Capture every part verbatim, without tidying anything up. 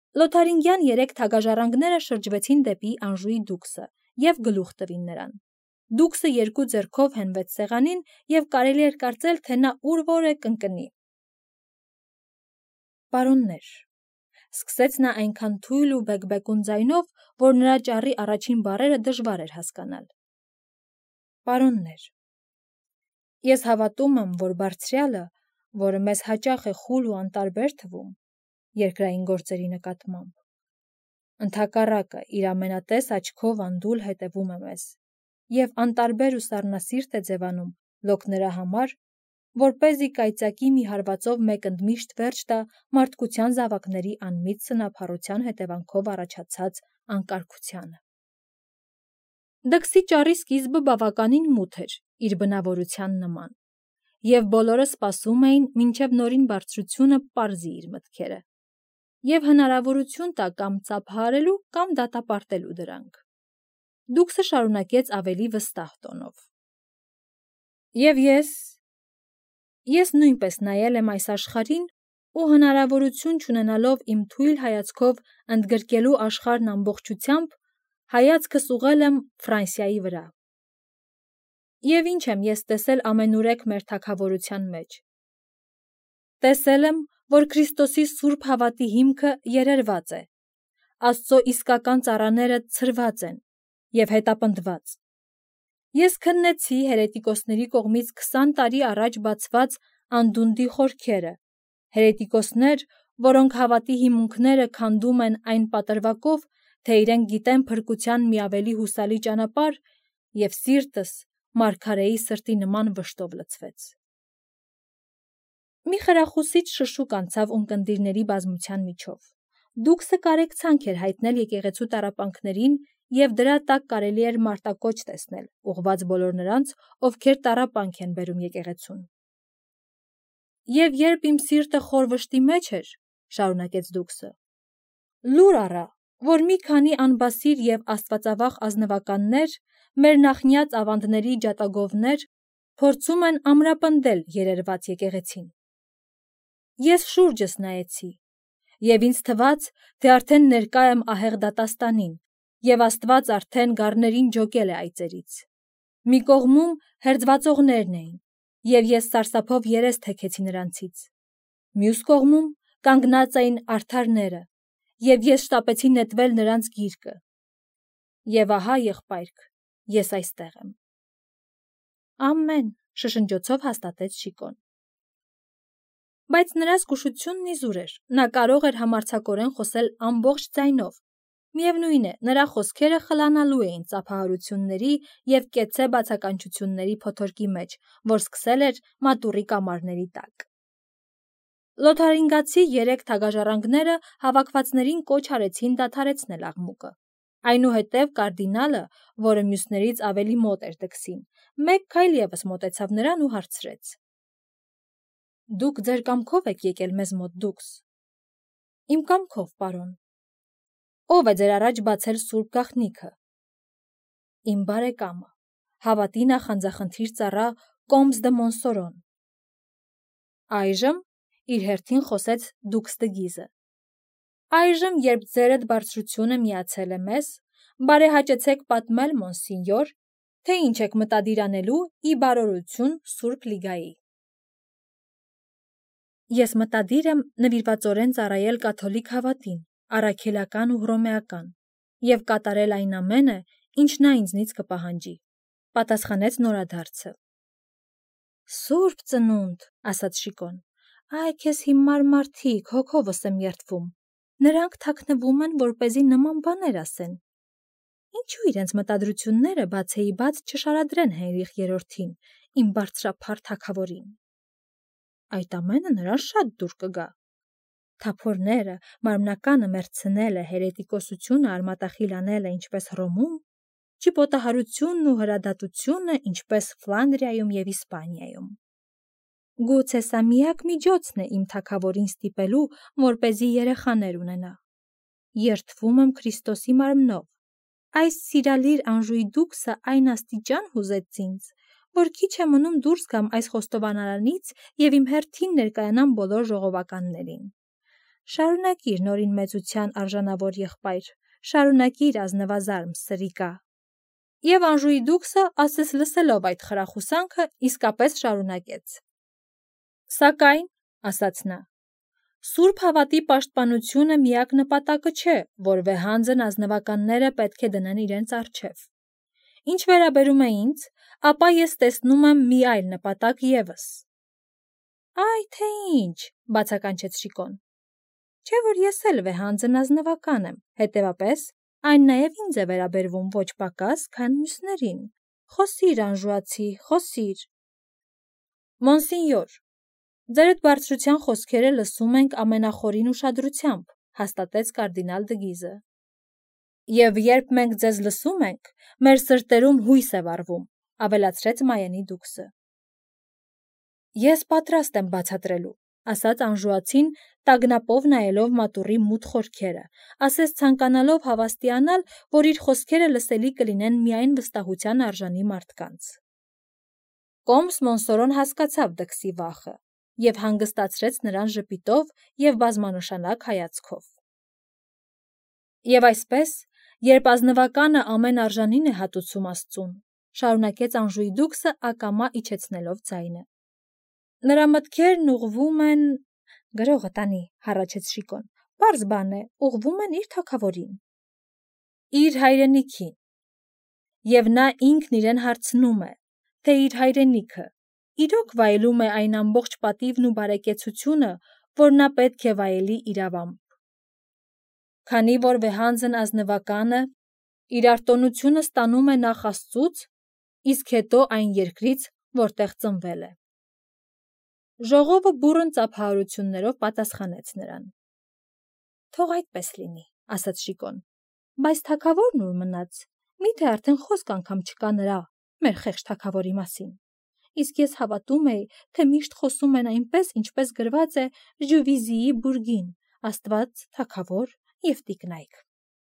Լոթարինգյան երեք թագաժառանգները շրջվեցին դեպի Անժուի դուքսը և գլուխ տվին նրան։ Դուքսը երկու ձեռքով հենվեց սեղանին և կարելի էր կարծել, թե նա ուր որ է կընկնի։ Պարոններ, սկսեց նա այնքան թույլ ու բեկբեկուն ձայնով, որ նրա ճառի առաջին բառերը դժվար էր հասկանալ։ Պարոններ, ես հավատում եմ, որ Բարձրյալը, որը մեզ հաճախ է խուլ ու անտարբեր թվում երկրային գործերի նկատմամբ, ընդհակառակը իր ամենատես աչքով անդուլ հետևում է մեզ և անտարբեր ու սառնասիրտ է ձևանում լոկ նրա համար, որպեսզի կայծակի մի հարվածով մեկընդմիշտ վերջ տա մարդկության զավակների անմիտ սնափառության հետևանքով առաջացած անկարգությանը։ Դքսի ճառի սկիզբը բավականին մութ էր իր բնավորության նման, և բոլորը սպասում էին, մինչև Նորին Բարձրությունը պարզի իր մտքերը և հնարավորություն տա կամ ծափահարելու, կամ դատապարտելու դրանք։ Դուքսը շարունակեց ավելի վստահ տոնով. Եվ ես, ես նույնպես նայել եմ այս աշխարհին ու հնարավորություն չունենալով իմ թույլ հայացքով ընդգրկելու աշխարհն ամբողջությամբ, հայացքս ուղղել եմ Ֆրանսիայի վրա։ Եվ ինչ եմ ես տեսել ամենուրեք մեր թագավորության մեջ։ Տեսել եմ, որ Քրիստոսի սուրբ հավատի հիմքը երերված է, Աստծո իսկական ծառաները ցրված են և հետապնդված։ Ես քննեցի հերետիկոսների կողմից քսան տարի առաջ բացված անդունդի խորքերը, հերետիկոսներ, որոնք հավատի հիմունքները քանդում են այն պատրվակով, թե իրենք գիտեն փրկության մի ավելի հուսալի ճանապարհ, և սիրտս մարգարեի սրտի նման վշտով լցվեց։ Մի խրախուսիչ շշուկ անցավ ունկնդիրների բազմության միջով։ Դուքսը կարեկցանք էր հայտնել եկեղեցու տառապանքներին, և դրա տակ կարելի էր մարտակոչ տեսնել, ուղղված բոլոր նրանց, ովքեր տառապանք են բերում եկեղեցուն։ Եվ երբ իմ սիրտը խոր վշտի մեջ էր, շարունակեց դուքսը, լուր առա, որ մի քանի անբասիր և աստվածավախ ազնվականներ, մեր նախնյաց ավանդների ջատագովներ, փորձում են ամրապնդել երերված եկեղեցին։ Ես շուրջս նայեցի, և ինձ թվաց, թե արդեն ներկա եմ ահեղ դատաստանին, և Աստված արդեն գառներին ջոկել է այծերից։ Մի կողմում հերձվածողներն էին, և ես սարսափով երես թեքեցի նրանցից։ Մյուս կողմում կանգնած էին արդարները, և ես շտապեցի նետվել նրանց գիրկը։ Եվ ահա, եղբայրք, ես այստեղ եմ։ Ամեն, շշնջոցով հաստատեց Շիկոն։ Բայց նրա զգուշությունն իզուր էր, նա կարող էր համարձակորեն խոսել ամբողջ ձայնով։ Միևնույն է, նրա խոսքերը խլանալու էին ծափահարությունների և կեցցե բացականչությունների փոթորկի մեջ, որ սկսել էր մատուռի կամարների տակ։ Լոթարինգացի երեք թագաժառանգները հավաքվածներին կոչ արեցին դադարեցնել աղմուկը։ Այնուհետև կարդինալը, որը մյուսներից ավելի մոտ էր դքսին, մեկ քայլ ևս մոտեցավ նրան ու հարցրեց. Դուք ձեր կամքով եք եկել մեզ մոտ, դուքս։ Իմ կամքով, պարոն։ Ո՞վ է ձեր առաջ բացել սուրբ գաղտնիքը։ Իմ բարեկամը, հավատի նախանձախնդիր ծառա Կոմս դը Մոնսորոն։ Այժմ, իր հերթին խոսեց դուքս դը Գիզը, այժմ, երբ ձերդ բարձրությունը միացել է մեզ, բարեհաճեցեք պատմել, մոնսինյոր, թե ինչ եք մտադիր անելու ի բարօրություն Սուրբ Լիգայի։ Ես մտադիր եմ նվիրվածորեն ծառայել կաթոլիկ հավատին, առաքելական ու հռոմեական, և կատարել այն ամենը, ինչ նա ինձնից կպահանջի, պատասխանեց նորադարձը։ Սուրբ ծնունդ, ասաց Շիկոն, այ քեզ հիմար մարդիկ, հոգովս եմ երդվում, նրանք թաքնվում են, որպեսզի նման բաներ ասեն։ Ինչու իրենց մտադրությունները բացեի բաց չշարադրեն Հենրիխ երրորդին, իմ բարձրափառ թագավորին։ Այդ ամենը նրան շատ դուր կգա։ Թափորները, մարմնականը մեռցնելը, հերետիկոսությունը արմատախիլ անելը, ինչպես Հռոմում, ճիպոտահարությունն ու հրադատությունը, ինչպես Ֆլանդրիայում և Իսպանիայում։ Գուցե սա միակ միջոցն է իմ թագավորին ստիպելու, որպեսզի երեխաներ ունենա։ Երդվում եմ Քրիստոսի մարմնով։ Այս սիրալիր Անժուի դուքսը այն աստիճան հուզեց ինձ, որ քիչ է մնում դուրս գամ այս խոստովանարանից և իմ հերթին ներկայանամ բոլոր ժողովականներին։ Շարունակիր նորին մեծության արժանավոր եղբայր, շարունակիր ազնվազարմ սրիկա։ Եվ Անժուի դուքսը, ասես լսելով այդ խրախուսանքը, իսկապես շարունակեց. Սակայն, ասաց նա, Սուրբ հավատի պաշտպանությունը միակ նպատակը չէ, որ վեհանձն ազնվականները պետք է դնեն իրենց առջև։ Ինչ վերաբերում է ինձ, ապա ես տեսնում եմ մի այլ նպատակ ևս։ Այ թե ինչ, բացականչեց Շիկոն։ Չէ՞ որ ես էլ վեհանձն ազնվական եմ, հետևապես այն նաև ինձ է վերաբերվում ոչ պակաս, քան մյուսներին։ Խոսիր, Անժուացի, խոսիր։ Մոնսինյոր, ձեր այդ բարձրության խոսքերը լսում ենք ամենախորին ուշադրությամբ, հաստատեց կարդինալ Դգիզը։ Եվ երբ մենք ձեզ լսում ենք, մեր սրտերում հույս է վառվում, ավելացրեց Մայենի դուքսը։ Ես պատրաստ եմ բացատրելու, ասաց Անժուացին, տագնապով նայելով մատուռի մութ խորքերը, ասես ցանկանալով հավաստիանալ, որ իր խոսքերը լսելի կլինեն միայն վստահության արժանի մարդկանց։ Կոմս Մոնսորոն հասկացավ Դքսի վախը և հանգստացրեց նրան ժպիտով և բազմանշանակ հայացքով։ Եվ այսպես, երբ ազնվականը ամեն արժանին է հատուցում Աստծուն, շարունակեց Անժուի դուքսը ակամա իջեցնելով ձայնը։ Նրա մտքերն ուղղվում են, գրողը տանի, հառաչեց Շիկոն, պարզ բան է, ուղղվում են իր թագավորին։ Իր հայրենիքին։ Եվ նա ինքն իրեն հարցնում է, թե իր հայրենիքը իրոք վայելում է այն ամբողջ պատիվն ու բարեկեցությունը, որ նա պետք է վայելի իրավամբ։ Քանի որ վեհանձն ազնվականը իր արտոնությունը ստանում է նախ Աստծուց, իսկ հետո այն երկրից, որտեղ ծնվել է։ Ժողովը բուռն ծափահարություններով պատասխանեց նրան։ Թող այդպես լինի, ասաց Շիկոն, բայց թագավորն ուր մնաց, միթե արդեն խոսք անգամ չկա նրա, մեր խեղճ թագավորի մասին։ Իսկ ես հավատում էի, թե միշտ խոսում են այնպես, ինչպես գրված է Ժյուվիզիի բուրգին, Աստված, թագավոր և տիկնայք։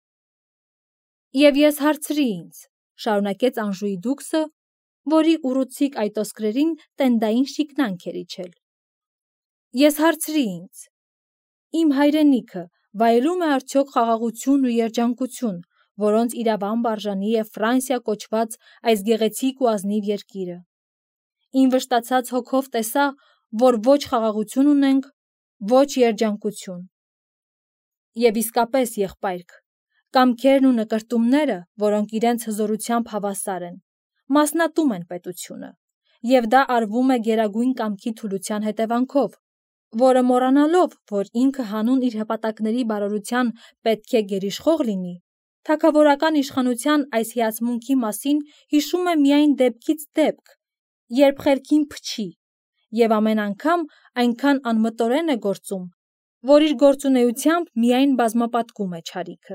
Եվ ես հարցրի ինձ, շարունակեց Անժուի դուքսը, որի ուռուցիկ այդ ոսկրերին տենդային շիկնանք էր իջել։ Ես հարցրի ինձ. իմ հայրենիքը վայելում է արդյոք խաղաղություն ու երջանկություն, որոնց իրավամբ արժանի է Ֆրանսիա կոչված այս գեղեցիկ ու ազնիվ երկիրը։ Իմ վշտացած հոգով տեսա, որ ոչ խաղաղություն ունենք, ոչ երջանկություն։ Եվ իսկապես, եղբայրք, կամքերն ու նկրտումները, որոնք իրենց հզորությամբ հավասար են, մասնատում են պետությունը, և դա արվում է գերագույն կամքի թուլության հետևանքով, որը մոռանալով, որ ինքը հանուն իր հպատակների բարօրության պետք է գերիշխող լինի, թագավորական իշխանության այս հիացմունքի մասին հիշում է միայն դեպքից դեպք, երբ խելքին փչի, և ամեն անգամ այնքան անմտորեն է գործում, որ իր գործունեությամբ միայն բազմապատկում է չարիքը։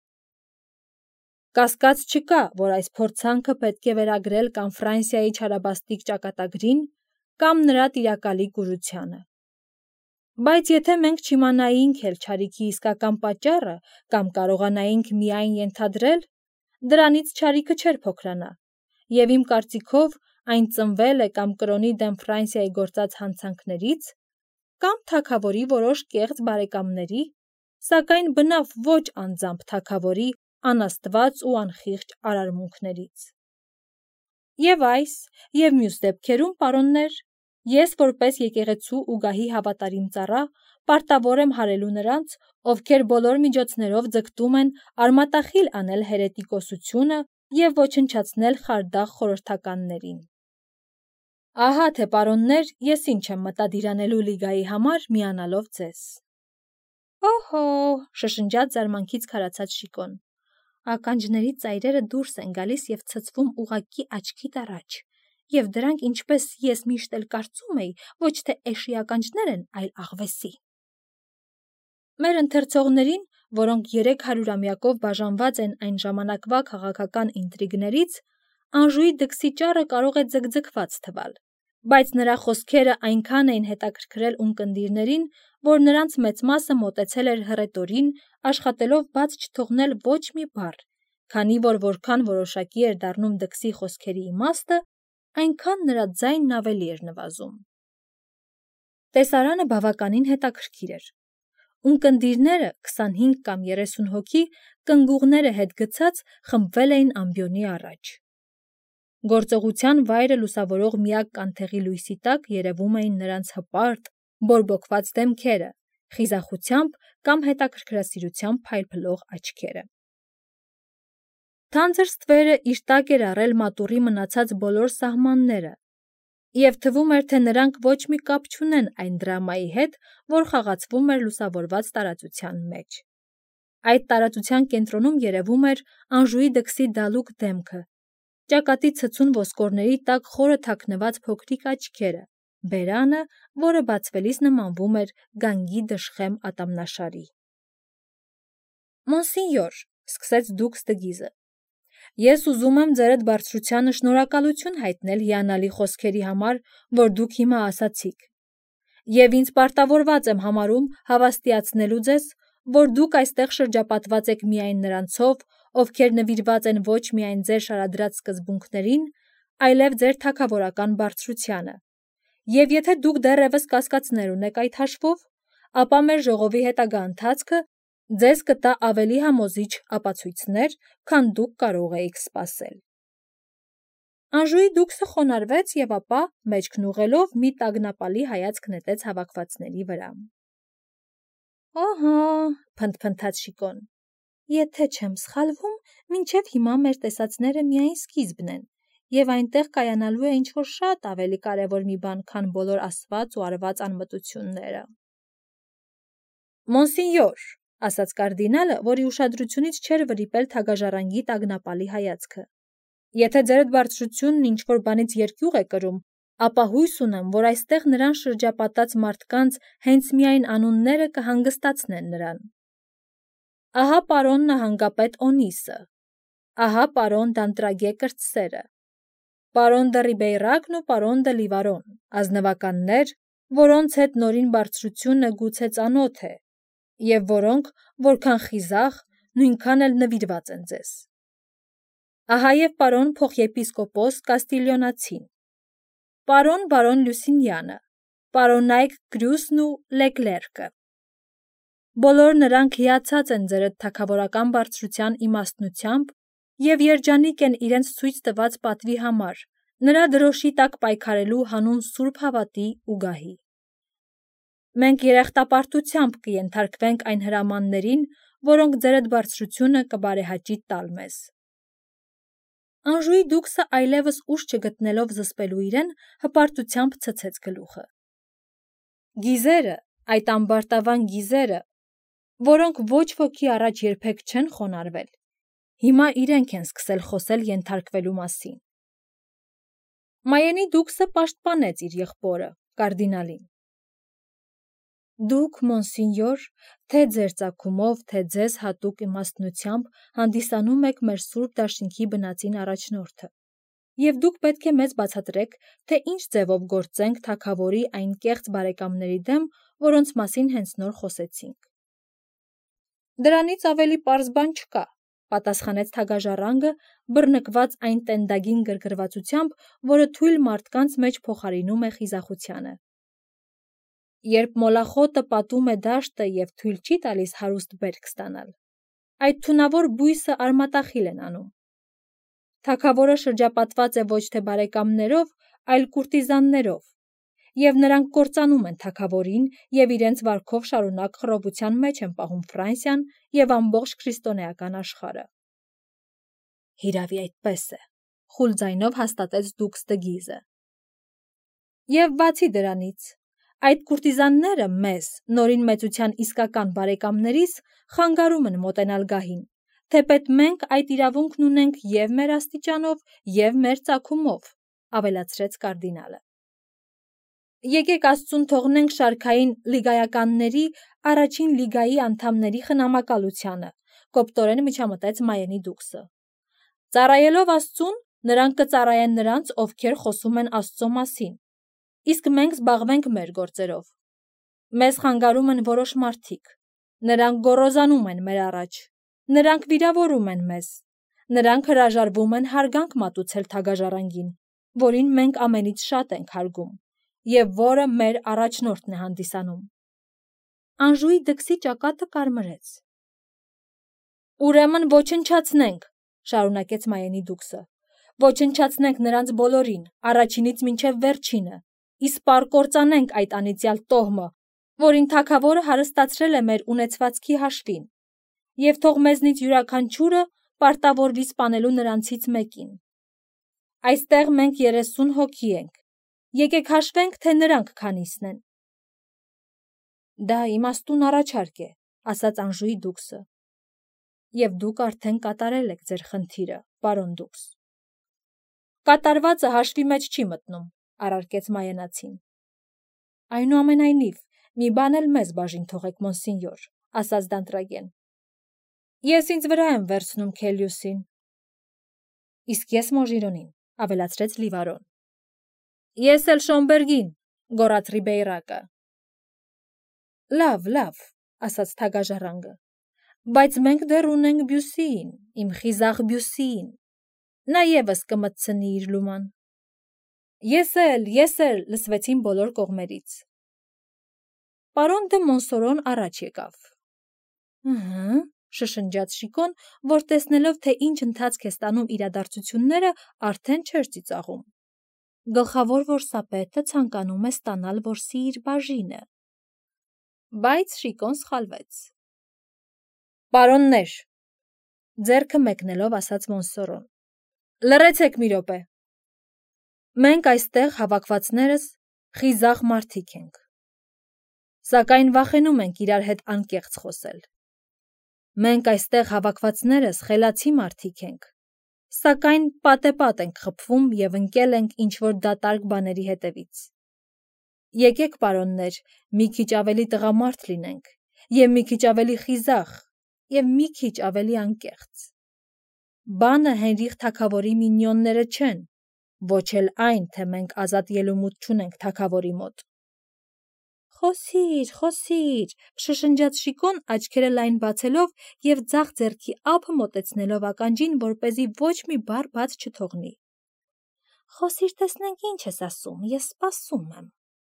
Կասկած չկա, որ այս փորձանքը պետք է վերագրել կամ Ֆրանսիայի չարաբաստիկ ճակատագրին, կամ նրա տիրակալի կուրությանը։ Բայց եթե մենք չիմանայինք էլ չարիքի իսկական պատճառը կամ կարողանայինք միայն ենթադրել, դրանից չարիքը չէր փոքրանա, և իմ կարծիքով այն ծնվել է կամ կրոնի դեմ Ֆրանսիայի գործած հանցանքներից, կամ թագավորի որոշ կեղծ բարեկամների, սակայն բնավ ոչ անձամբ թագավորի անաստված ու անխիղճ արարմունքներից։ Եվ այս, և մյուս դեպքերում, պարոններ, ես որպես եկեղեցու ու գահի հավատարիմ ծառա պարտավոր եմ հարելու նրանց, ովքեր բոլոր միջոցներով ձգտում են արմատախիլ անել հերետիկոսությունը և ոչնչացնել խարդախ խորհրդականներին։ Ահա թե, պարոններ, ես ինչ եմ մտադիր անելու լիգայի համար միանալով ձեզ։ Օհո, շշնջաց զարմանքից քարացած Շիկոն։ Ականջների ծայրերը դուրս են գալիս և ցցվում ուղղակի աչքիդ առաջ, և դրանք, ինչպես ես միշտ էլ կարծում էի, ոչ թե էշի ականջներ են, այլ աղվեսի։ Մեր ընթերցողներին, որոնք երեք հարյուրամյակով բաժանված են այն ժամանակվա քաղաքական ինտրիգներից, Անժուի դքսի ճառը կարող է ձգձգված թվալ, բայց նրա խոսքերը այնքան էին հետաքրքրել ունկնդիրներին, որ նրանց մեծ մասը մոտեցել էր հռետորին, աշխատելով բաց չթողնել ոչ մի բառ, քանի որ որքան որոշակի էր դառնում դքսի խոսքերի իմաստը, այնքան նրա ձայնն ավելի էր նվազում։ Տեսարանը բավականին հետաքրքիր էր։ Ունկնդիրները քսանհինգ կամ երեսուն հոգի կնգուղները հետ գցած խմբվել էին ամբիոնի առաջ։ Գործողության վայրը լուսավորող միակ կանթեղի լույսի տակ երևում էին նրանց հպարտ, բորբոքված դեմքերը, խիզախությամբ կամ հետաքրքրասիրությամբ փայլփլող աչքերը։ Թանձր ստվերը իր տակ էր առել մատուռի մնացած բոլոր սահմանները, և թվում էր, թե նրանք ոչ մի կապ չունեն այն դրամայի հետ, որ խաղացվում էր լուսավորված տարածության մեջ։ Այդ տարածության կենտրոնում երևում էր Անժուի դքսի դալուկ դեմքը, ճակատի ցցուն ոսկորների տակ խորը թաքնված փոքրիկ աչքերը, բերանը, որը բացվելիս նմանվում էր գանգի դժխեմ ատամնաշարի։ Մոնսինյոր, սկսեց դուքս Դգիզը, ես ուզում եմ ձերդ բարձրությանը շնորհակալություն հայտնել հիանալի խոսքերի համար, որ դուք հիմա ասացիք, և ինձ պարտավորված եմ համարում հավաստիացնելու ձեզ, որ դուք այստեղ շրջապատված եք միայն նրանցով, ովքեր նվիրված են ոչ միայն ձեր շարադրած սկզբունքներին, այլև ձեր թագավորական բարձրությանը, և եթե դուք դեռևս կասկածներ ունեք այդ հաշվով, ապա մեր ժողովի հետագա ընթացքը ձեզ կտա ավելի համոզիչ ապացույցներ, քան դուք կարող էիք սպասել։ Անժուի դուքսը խոնարհվեց և ապա, մեջքն ուղղելով, մի տագնապալի հայացք նետեց հավաքվածների վրա։ Ահա, փնթփնթաց Շիկոն, եթե չեմ սխալվում, մինչև հիմա մեր տեսածները միայն սկիզբն են, և այնտեղ կայանալու է ինչ-որ շատ ավելի կարևոր մի բան, քան բոլոր ասված ու արված անմտությունները։ Մոնսինյոր, ասաց կարդինալը, որի ուշադրությունից չէր վրիպել թագաժառանգի տագնապալի հայացքը, եթե ձերդ բարձրությունն ինչ-որ բանից երկյուղ է կրում, ապա հույս ունեմ, որ այստեղ նրան շրջապատած մարդկանց հենց միայն անունները կհանգստացնեն նրան։ Ահա պարոն նահանգապետ Օնիսը, ահա պարոն Դանտրագե կրտսերը, պարոն դը Ռիբեյրակն ու պարոն դը Լիվարոն, ազնվականներ, որոնց հետ Նորին բարձրությունը գուցե ծանոթ է, և որոնք, որքան խիզախ, նույնքան էլ նվիրված են ձեզ։ Ահա և պարոն փոխեպիսկոպոս Կաստիլիոնացին, պարոն բարոն Լյուսինյանը, պարոնայք Գրյուսն ու Լեկլերկը։ Բոլոր նրանք հիացած են ձերդ թագավորական բարձրության իմաստնությամբ և երջանիկ են իրենց ցույց տված պատվի համար, նրա դրոշի տակ պայքարելու հանուն սուրբ հավատի ու գահի։ Մենք երախտապարտությամբ կենթարկվենք այն հրամաններին, որոնք ձերդ բարձրությունը կբարեհաճի տալ մեզ։ Անժուի դուքսը այլևս ուժ չգտնելով զսպելու իրեն, հպարտությամբ ցցեց գլուխը։ Գիզերը, այդ ամբարտավան գիզերը, որոնք ոչ ոքի առաջ երբեք չեն խոնարհվել, հիմա իրենք են սկսել խոսել ենթարկվելու մասին։ Մայենի դուքսը պաշտպանեց իր եղբորը, կարդինալին։ Դուք, մոնսինյոր, թե ձեր ծագումով, թե ձեզ հատուկ իմաստնությամբ հանդիսանում եք մեր Սուրբ Դաշինքի բնածին առաջնորդը, և դուք պետք է մեզ բացատրեք, թե ինչ ձևով գործենք թագավորի այն կեղծ բարեկամների դեմ, որոնց մասին հենց նոր խոսեցինք։ Դրանից ավելի պարզ բան չկա, պատասխանեց թագաժառանգը, բռնկված այն տենդագին գրգռվածությամբ, որը թույլ մարդկանց մեջ փոխարինում է խիզախությանը։ Երբ մոլախոտը պատում է դաշտը և թույլ չի տալիս հարուստ բերք ստանալ, այդ թունավոր բույսը արմատախիլ են անում։ Թագավորը շրջապատված է ոչ թե բարեկամներով, այլ կուրտիզաններով, և նրանք կործանում են թագավորին և իրենց վարքով շարունակ խռովության մեջ են պահում Ֆրանսիան և ամբողջ քրիստոնեական աշխարհը։ Հիրավի այդպես է, խուլ ձայնով հաստատեց դուքս Դգիզը։ Եվ բացի դրանից, այդ կուրտիզանները մեզ, Նորին մեծության իսկական բարեկամներիս, խանգարում են մոտենալ գահին, թեպետ մենք այդ իրավունքն ունենք և մեր աստիճանով, և մեր ծագումով, ավելացրեց կարդինալը։ Եկեք Աստծուն թողնենք շարքային լիգայականների առաջին լիգայի անդամների խնամակալությանը, կոպտորեն միջամտեց Մայենի դուքսը։ Ծառայելով Աստծուն, նրանք կծառայեն նրանց, ովքեր խոսում են Աստծո մասին, իսկ մենք զբաղվենք մեր գործերով։ Մեզ խանգարում են որոշ մարդիկ, նրանք գոռոզանում են մեր առաջ, նրանք վիրավորում են մեզ, նրանք հրաժարվում են հարգանք մատուցել թագաժառանգին, որին մենք ամենից շատ ենք հարգում, և որը մեր առաջնորդն է հանդիսանում։ Անժուի դքսի ճակատը կարմրեց։ Ուրեմն ոչնչացնենք, շարունակեց Մայենի դուքսը։ Ոչնչացնենք նրանց բոլորին, առաջինից մինչև վերջինը, իսպառ կործանենք այդ անիծյալ տոհմը, որին թագավորը հարստացրել է մեր ունեցվածքի հաշվին, և թող մեզնից յուրաքանչյուրը պարտավորվի սպանելու նրանցից մեկին։ Այստեղ մենք երեսուն հոգի ենք, եկեք հաշվենք, թե նրանք քանիսն են։ Դա իմաստուն առաջարկ է, ասաց Անժուի դուքսը։ Եվ դուք արդեն կատարել եք ձեր խնդիրը, պարոն դուքս։ Կատարվածը հաշվի մեջ չի մտնում, առարկեց Մայենացին։ Այնուամենայնիվ, մի բան էլ մեզ բաժին թողեք, մոնսինյոր, ասաց Դանտրագեն։ Ես ինձ վրա եմ վերցնում Քելիուսին։ Իսկ ես Մոժիրոնին, ավելացրեց Լիվարոն։ Ես էլ Շոմբերգին, գոռաց Ռիբեյրակը։ Լավ, լավ, ասաց թագաժառանգը, բայց մենք դեռ ունենք Բյուսիին, իմ խիզախ Բյուսիին։ Նա ևս կմտցնի իր լուման։ Ես էլ, ես էլ, լսվեցին բոլոր կողմերից։ Պարոն դը Մոնսորոն առաջ եկավ։ Ըհը, շշնջաց Շիկոն, որ տեսնելով, թե ինչ ընթացք է ստանում իրադարձությունները, արդեն չէր ծիծաղում։ Գլխավոր որսապետը ցանկանում է ստանալ որսի իր բաժինը։ Բայց Շիկոն սխալվեց։ Պարոններ, ձեռքը մեկնելով ասաց Մոնսորոն, լռեցեք մի րոպե։ Մենք այստեղ հավաքվածներս խիզախ մարդիկ ենք, սակայն վախենում ենք իրար հետ անկեղծ խոսել։ Մենք այստեղ հավաքվածներս խելացի մարդիկ ենք, սակայն պատեպատ ենք խփվում և ընկել ենք ինչ-որ դատարկ բաների հետևից։ Եկեք, պարոններ, մի քիչ ավելի տղամարդ լինենք, և մի քիչ ավելի խիզախ, և մի քիչ ավելի անկեղծ։ Բանը Հենրիխ թագավորի մինիոնները չեն, ոչ էլ այն, թե մենք ազատ ելումուտ չունենք թագավորի մոտ։ Խոսիր, խոսիր, շշնջաց Շիկոն աչքերը լայն բացելով և ձախ ձեռքի ափը մոտեցնելով ականջին, որպեսզի ոչ մի բառ բաց չթողնի։ Խոսիր, տեսնենք ինչ ես ասում, ես սպասում եմ։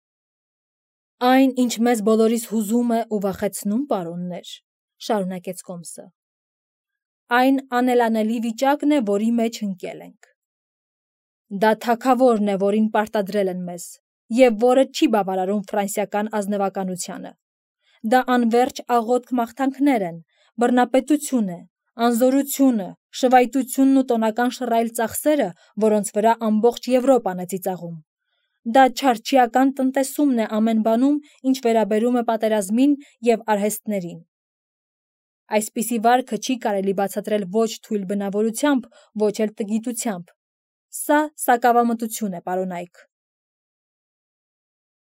Այն, ինչ մեզ բոլորիս հուզում է ու վախեցնում, պարոններ, շարունակեց Կոմսը։ Այն անելանելի վիճակն է, որի մեջ ընկել ենք։ Դա թագավորն է, որին պարտադրել են մեզ, և որը չի բավարարում ֆրանսիական ազնվականությանը։ Դա անվերջ աղոթք մաղթանքներ են, բռնապետություն է, անզորությունը, շվայտությունն ու տոնական շռայլ ծախսերը, որոնց վրա ամբողջ Եվրոպան է ծիծաղում։ Դա չարչիական տնտեսումն է ամեն բանում, ինչ վերաբերում է պատերազմին և արհեստներին։ Այսպիսի վարքը չի կարելի բացատրել ոչ թույլ բնավորությամբ, ոչ էլ տգիտությամբ։ Սա սակավամտություն է, պարոնայք։